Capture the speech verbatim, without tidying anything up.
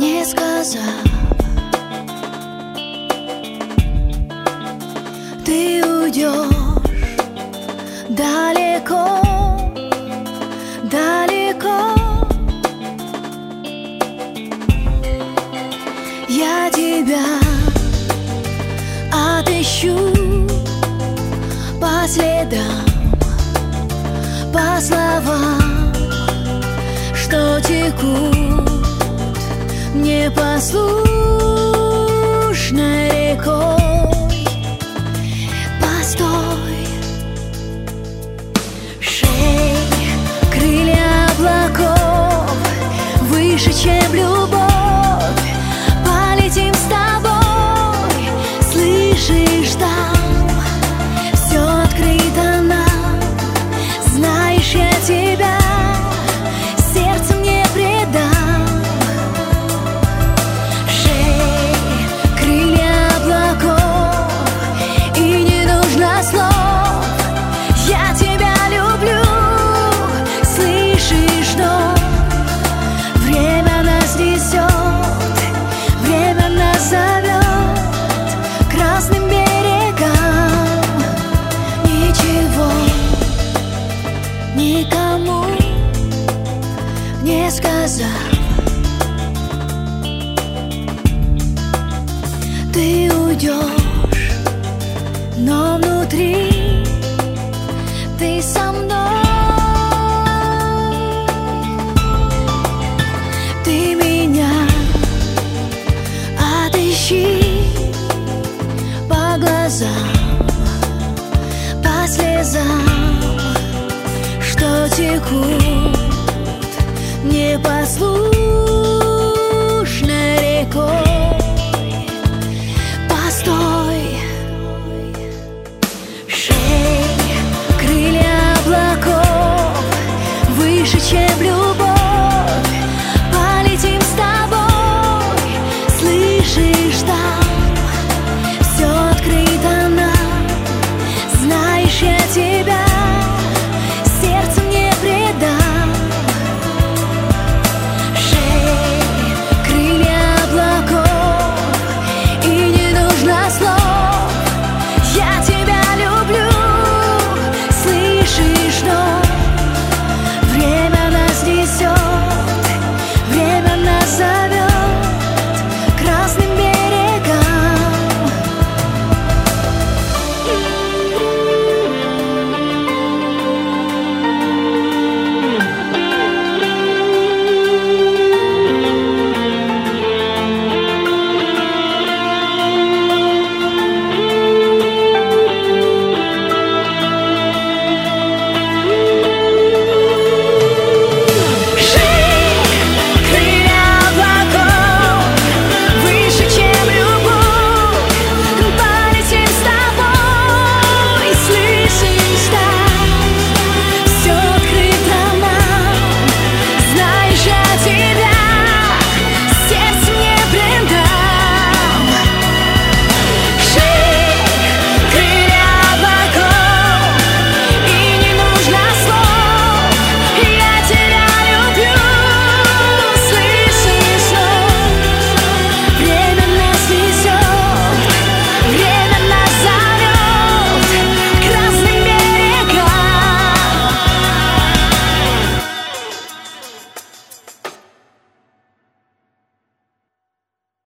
не сказав. Ты уйдешь далеко, далеко. Я тебя отыщу по следам, по словам, что текут непослушной рекой. Постой, шей, крылья облаков, выше, чем любовь. Полетим с тобой, слышишь, там все открыто нам. Знаешь, я тебя сердцем не предам. Шей, крылья облаков, и не нужно слов. Я тебя люблю, слышишь, что время нас несет, время нас зовет к красным берегам. Ничего никому не сказав, ты уйдешь, но внутри